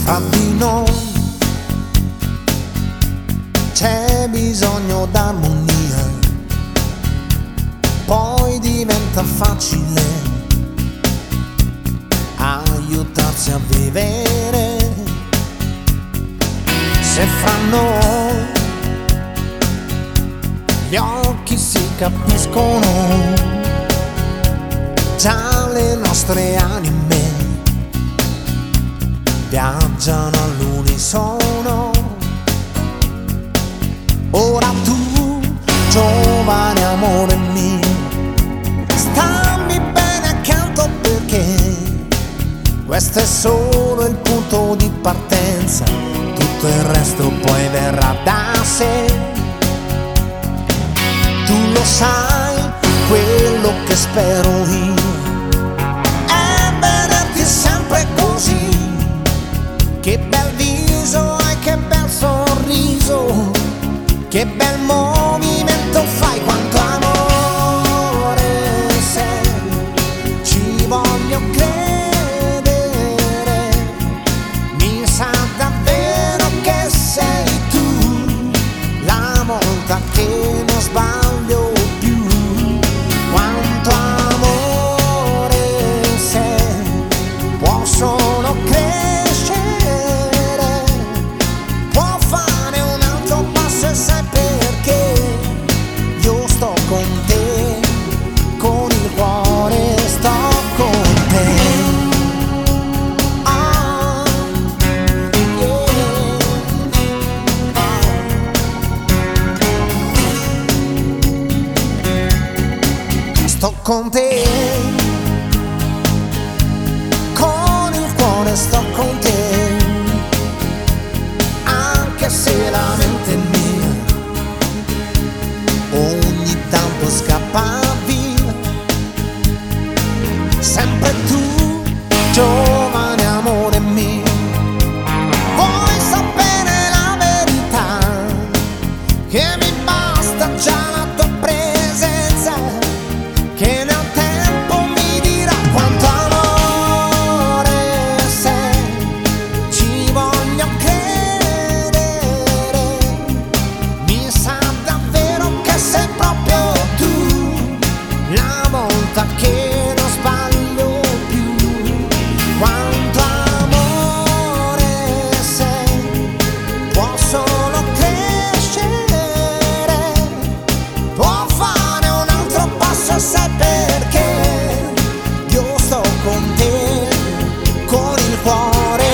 Tra di noi c'è bisogno d'armonia, poi diventa facile aiutarsi a vivere. Se fra noi gli occhi si capiscono, già le nostre anime viaggiano all'unisono. Ora tu, giovane amore mio, stammi bene accanto, perché questo è solo il punto di partenza, tutto il resto poi verrà da sé. Tu lo sai, quello che spero io è vederti sempre così. Che bel viso e che bel sorriso, che bel movimento fai, quanto amore sei, ci voglio credere. Mi sa davvero che sei tu la volta che non sbaglio più. Quanto amore sei, può solo crescere, può fare un altro passo, e sai perché? Io sto con te, con il cuore sto con te. Ah, yeah. Sto con te, con il cuore sto con te, anche se la mente mia ogni tanto scappa via. Sempre tu, giovane amore mio, vuoi sapere la verità? Che mi basta già la tua presenza, che nel tempo mi dirà quanto amore sei, ci voglio credere. Mi sa davvero che sei proprio tu la volta che non sbaglio più. Quanto amore sei, può solo crescere, può fare un altro passo, sai perché? Io sto con te, con il cuore